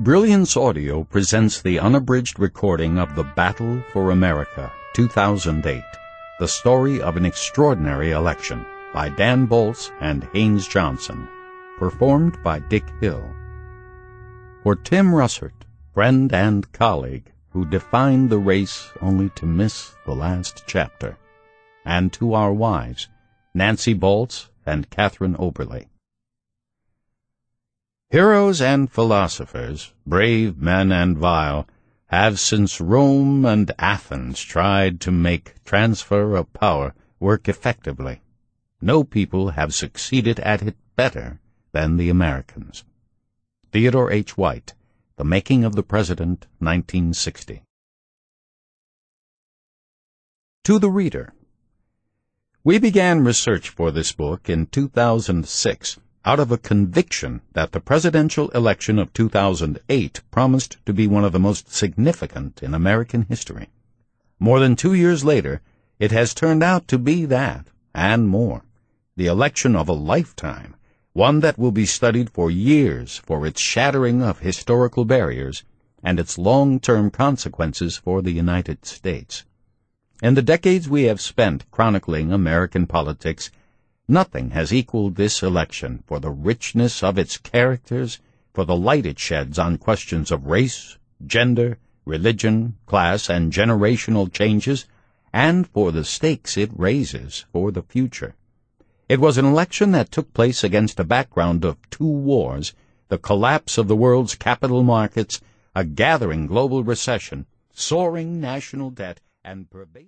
Brilliance Audio presents the unabridged recording of The Battle for America, 2008, the story of an extraordinary election, by Dan Boltz and Haynes Johnson, performed by Dick Hill. For Tim Russert, friend and colleague, who defined the race only to miss the last chapter, and to our wives, Nancy Boltz and Catherine Oberle. Heroes and philosophers, brave men and vile, have since Rome and Athens tried to make transfer of power work effectively. No people have succeeded at it better than the Americans. Theodore H. White, The Making of the President, 1960. To the Reader. We began research for this book in 2006 out of a conviction that the presidential election of 2008 promised to be one of the most significant in American history. More than 2 years later, it has turned out to be that, and more, the election of a lifetime, one that will be studied for years for its shattering of historical barriers and its long-term consequences for the United States. In the decades we have spent chronicling American politics, nothing has equaled this election for the richness of its characters, for the light it sheds on questions of race, gender, religion, class, and generational changes, and for the stakes it raises for the future. It was an election that took place against a background of 2 wars, the collapse of the world's capital markets, a gathering global recession, soaring national debt, and pervasive